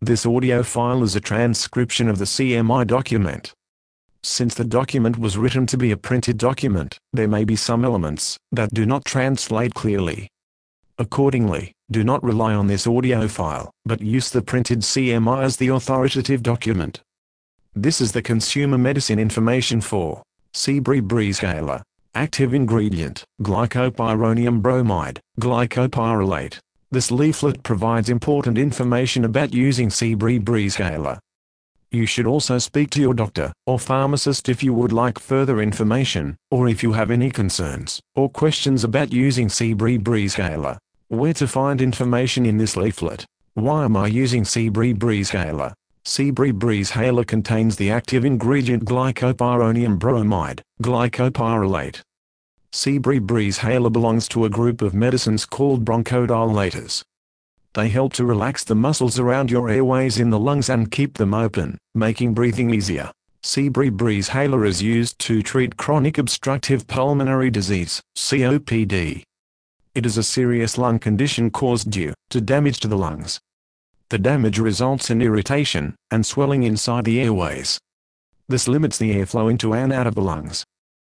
This audio file is a transcription of the CMI document. Since the document was written to be a printed document, there may be some elements that do not translate clearly. Accordingly, do not rely on this audio file, but use the printed CMI as the authoritative document. This is the consumer medicine information for Seabri Breezhaler. Active ingredient, glycopyrronium bromide, glycopyrrolate. This leaflet provides important information about using Seabri Breezhaler. You should also speak to your doctor or pharmacist if you would like further information, or if you have any concerns or questions about using Seabri Breezhaler. Where to find information in this leaflet? Why am I using Seabri Breezhaler? Seabri Breezhaler contains the active ingredient glycopyrronium bromide, glycopyrrolate. Seabri Breezhaler belongs to a group of medicines called bronchodilators. They help to relax the muscles around your airways in the lungs and keep them open, making breathing easier. Seabri Breezhaler is used to treat chronic obstructive pulmonary disease, COPD. It is a serious lung condition caused due to damage to the lungs. The damage results in irritation and swelling inside the airways. This limits the airflow into and out of the lungs.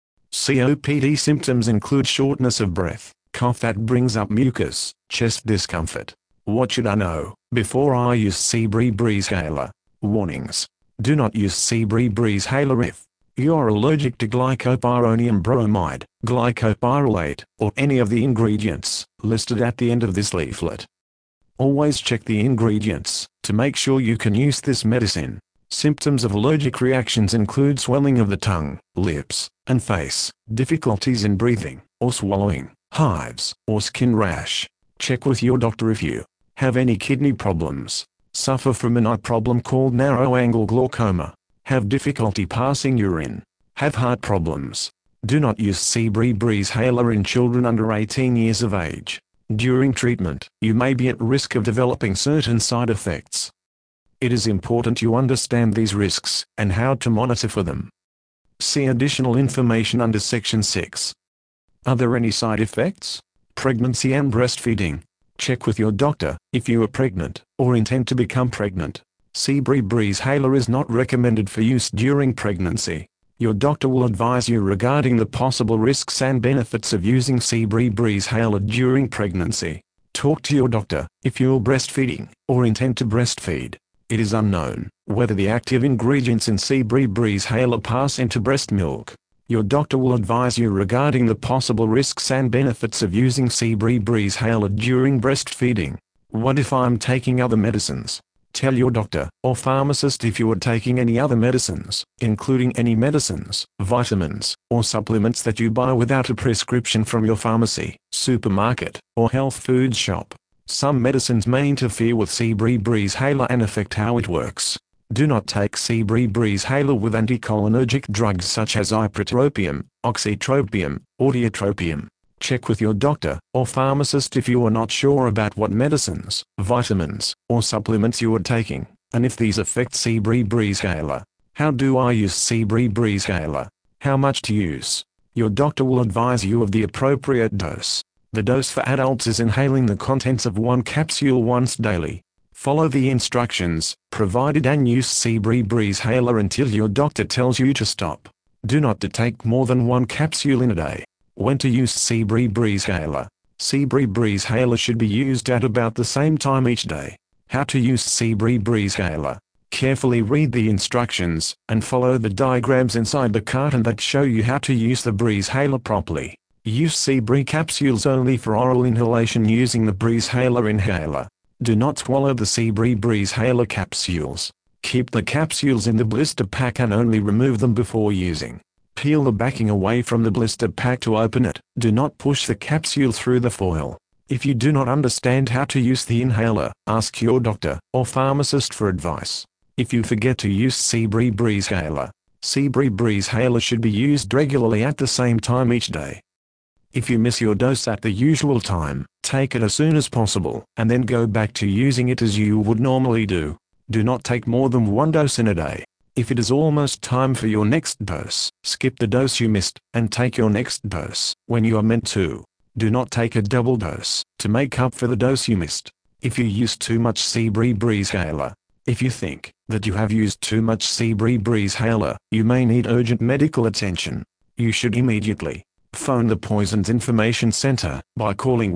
COPD symptoms include shortness of breath, cough that brings up mucus, chest discomfort. What should I know before I use Seabri Breezhaler? Warnings. Do not use Seabri Breezhaler if you are allergic to glycopyrronium bromide, glycopyrrolate, or any of the ingredients listed at the end of this leaflet. Always check the ingredients to make sure you can use this medicine. Symptoms of allergic reactions include swelling of the tongue, lips, and face, difficulties in breathing or swallowing, hives, or skin rash. Check with your doctor if you have any kidney problems, suffer from an eye problem called narrow-angle glaucoma, have difficulty passing urine, have heart problems. Do not use Seabri Breezhaler in children under 18 years of age. During treatment, you may be at risk of developing certain side effects. It is important you understand these risks and how to monitor for them. See additional information under Section 6. Are there any side effects? Pregnancy and breastfeeding. Check with your doctor if you are pregnant or intend to become pregnant. Seabri Breezhaler is not recommended for use during pregnancy. Your doctor will advise you regarding the possible risks and benefits of using Seabri Breezhaler during pregnancy. Talk to your doctor if you are breastfeeding or intend to breastfeed. It is unknown whether the active ingredients in Seabri Breezhaler pass into breast milk. Your doctor will advise you regarding the possible risks and benefits of using Seabri Breezhaler during breastfeeding. What if I'm taking other medicines? Tell your doctor or pharmacist if you are taking any other medicines, including any medicines, vitamins, or supplements that you buy without a prescription from your pharmacy, supermarket, or health food shop. Some medicines may interfere with Seabri Breezhaler and affect how it works. Do not take Seabri Breezhaler with anticholinergic drugs such as ipratropium, oxytropium, or tiotropium. Check with your doctor or pharmacist if you are not sure about what medicines, vitamins, or supplements you are taking, and if these affect Seabri Breezhaler. How do I use Seabri Breezhaler? How much to use? Your doctor will advise you of the appropriate dose. The dose for adults is inhaling the contents of 1 capsule once daily. Follow the instructions provided and use Seabri Breezhaler until your doctor tells you to stop. Do not take more than 1 capsule in a day. When to use Seabri Breezhaler? Seabri Breezhaler should be used at about the same time each day. How to use Seabri Breezhaler? Carefully read the instructions and follow the diagrams inside the carton that show you how to use the Breezhaler properly. Use Seabri capsules only for oral inhalation using the Breezhaler inhaler. Do not swallow the Seabri Breezhaler capsules. Keep the capsules in the blister pack and only remove them before using. Peel the backing away from the blister pack to open it. Do not push the capsule through the foil. If you do not understand how to use the inhaler, ask your doctor or pharmacist for advice. If you forget to use Seabri Breezhaler, Seabri Breezhaler should be used regularly at the same time each day. If you miss your dose at the usual time, take it as soon as possible, and then go back to using it as you would normally do. Do not take more than 1 dose in a day. If it is almost time for your next dose, skip the dose you missed, and take your next dose when you are meant to. Do not take a double dose to make up for the dose you missed. If you use too much Seabri Breezhaler, If you think that you have used too much Seabreeze-Haler, you may need urgent medical attention. You should immediately phone the Poisons Information Center by calling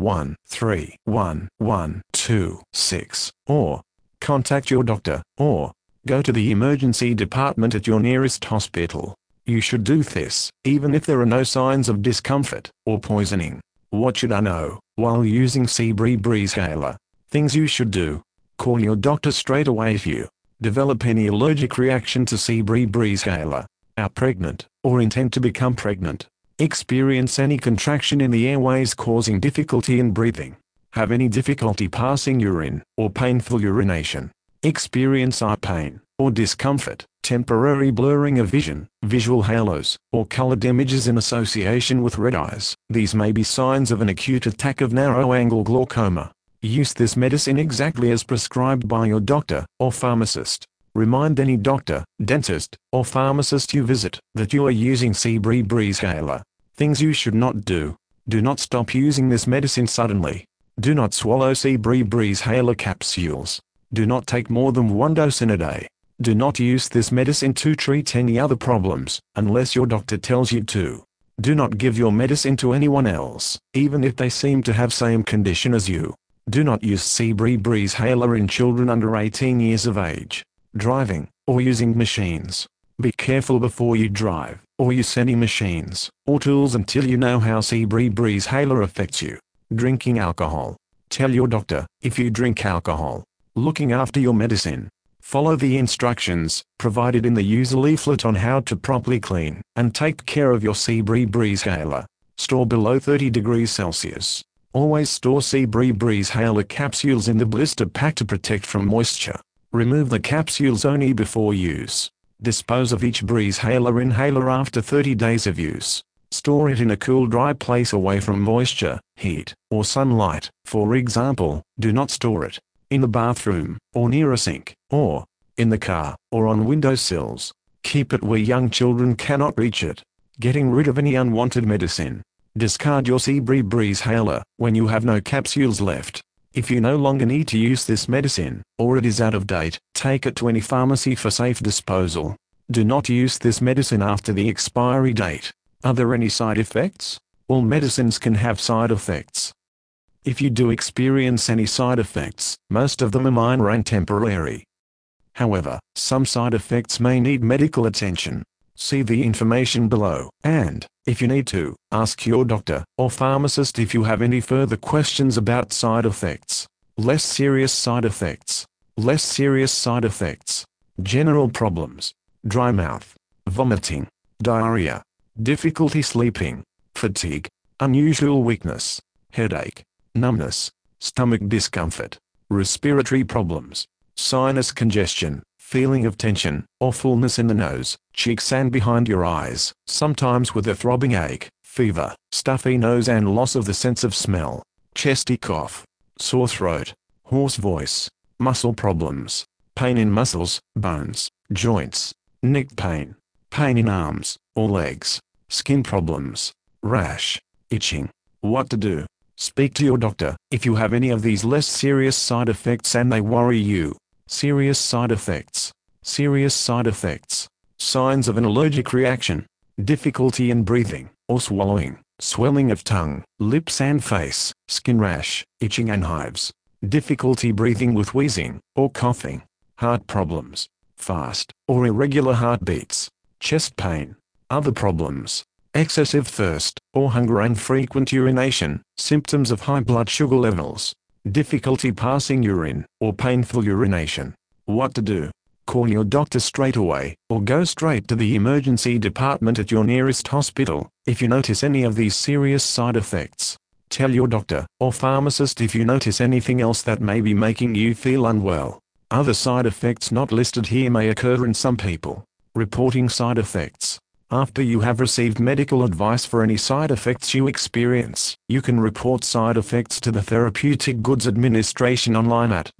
1-311-26, or contact your doctor, or go to the emergency department at your nearest hospital. You should do this, even if there are no signs of discomfort or poisoning. What should I know while using Seabreeze-Haler? Things you should do. Call your doctor straight away if you develop any allergic reaction to Seabreeze-Haler, are pregnant, or intend to become pregnant, experience any contraction in the airways causing difficulty in breathing, have any difficulty passing urine, or painful urination, experience eye pain, or discomfort, temporary blurring of vision, visual halos, or colored images in association with red eyes. These may be signs of an acute attack of narrow-angle glaucoma. Use this medicine exactly as prescribed by your doctor or pharmacist. Remind any doctor, dentist, or pharmacist you visit that you are using Seabreeze-Haler. Things you should not do. Do not stop using this medicine suddenly. Do not swallow Seabreeze-Haler capsules. Do not take more than one dose in a day. Do not use this medicine to treat any other problems, unless your doctor tells you to. Do not give your medicine to anyone else, even if they seem to have same condition as you. Do not use Seabreeze-Haler in children under 18 years of age, driving, or using machines. Be careful before you drive, or use any machines, or tools until you know how Seabreeze-Haler affects you. Drinking alcohol. Tell your doctor if you drink alcohol. Looking after your medicine. Follow the instructions provided in the user leaflet on how to properly clean and take care of your Seabreeze-Haler. Store below 30 degrees Celsius. Always store Seabreeze-Haler capsules in the blister pack to protect from moisture. Remove the capsules only before use. Dispose of each Breeze-Haler inhaler after 30 days of use. Store it in a cool, dry place away from moisture, heat, or sunlight. For example, do not store it in the bathroom, or near a sink, or in the car, or on windowsills. Keep it where young children cannot reach it. Getting rid of any unwanted medicine. Discard your Seabreeze-Haler when you have no capsules left. If you no longer need to use this medicine, or it is out of date, take it to any pharmacy for safe disposal. Do not use this medicine after the expiry date. Are there any side effects? All medicines can have side effects. If you do experience any side effects, most of them are minor and temporary. However, some side effects may need medical attention. See the information below, and, if you need to, ask your doctor or pharmacist if you have any further questions about side effects. Less serious side effects. Less serious side effects. General problems. Dry mouth, vomiting, diarrhea, difficulty sleeping, fatigue, unusual weakness, headache, numbness, stomach discomfort, respiratory problems, sinus congestion, feeling of tension or fullness in the nose, cheeks and behind your eyes, sometimes with a throbbing ache, fever, stuffy nose and loss of the sense of smell, chesty cough, sore throat, hoarse voice, muscle problems, pain in muscles, bones, joints, neck pain, pain in arms or legs, skin problems, rash, itching. What to do? Speak to your doctor if you have any of these less serious side effects and they worry you. Serious side effects. Serious side effects. Signs of an allergic reaction. Difficulty in breathing or swallowing. Swelling of tongue, lips and face. Skin rash, itching and hives. Difficulty breathing with wheezing or coughing. Heart problems. Fast or irregular heartbeats. Chest pain. Other problems. Excessive thirst or hunger and frequent urination. Symptoms of high blood sugar levels. Difficulty passing urine, or painful urination. What to do? Call your doctor straight away, or go straight to the emergency department at your nearest hospital, if you notice any of these serious side effects. Tell your doctor, or pharmacist if you notice anything else that may be making you feel unwell. Other side effects not listed here may occur in some people. Reporting side effects. After you have received medical advice for any side effects you experience, you can report side effects to the Therapeutic Goods Administration online at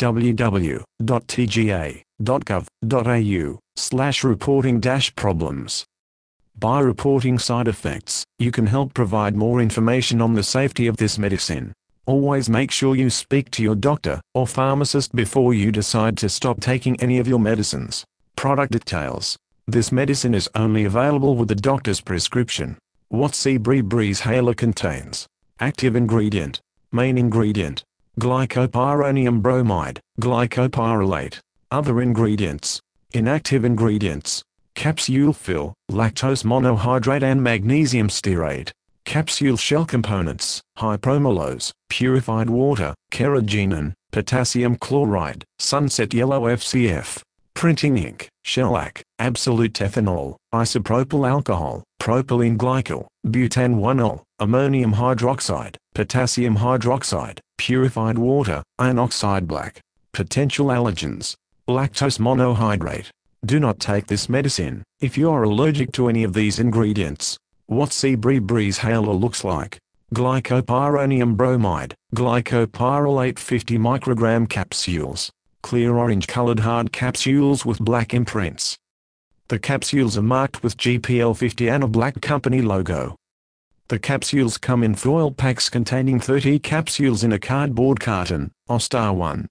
www.tga.gov.au/reporting-problems. By reporting side effects, you can help provide more information on the safety of this medicine. Always make sure you speak to your doctor or pharmacist before you decide to stop taking any of your medicines. Product details. This medicine is only available with the doctor's prescription. What Seabri Breezhaler contains. Active ingredient. Main ingredient. Glycopyrronium bromide, glycopyrrolate. Other ingredients. Inactive ingredients. Capsule fill, lactose monohydrate and magnesium stearate. Capsule shell components, hypromolose, purified water, carrageenan, potassium chloride, sunset yellow FCF. Printing ink, shellac, absolute ethanol, isopropyl alcohol, propylene glycol, butane-1-ol, ammonium hydroxide, potassium hydroxide, purified water, iron oxide black. Potential allergens. Lactose monohydrate. Do not take this medicine if you are allergic to any of these ingredients. What Seabri Breezhaler looks like. Glycopyrronium bromide, glycopyrrolate 50 microgram capsules. Clear orange-colored hard capsules with black imprints. The capsules are marked with GPL50 and a black company logo. The capsules come in foil packs containing 30 capsules in a cardboard carton. OSTAR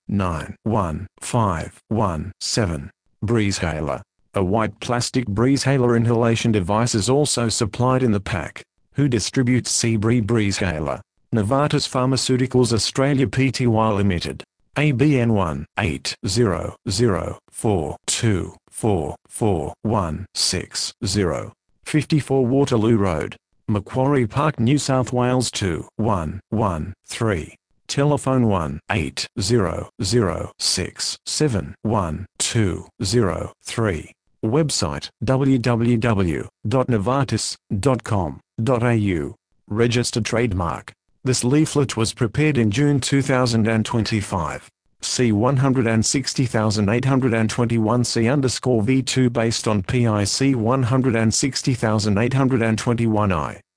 191517. Breezhaler. A white plastic Breezhaler inhalation device is also supplied in the pack. Who distributes Seabri Breezhaler? Novartis Pharmaceuticals Australia Pty Limited. ABN 1-8004244160. 54 Waterloo Road, Macquarie Park, New South Wales 2113. Telephone 1-8006712003. Website www.novartis.com.au. Registered trademark. This leaflet was prepared in June 2025. C 160821 C_V2 based on PIC 160821 I.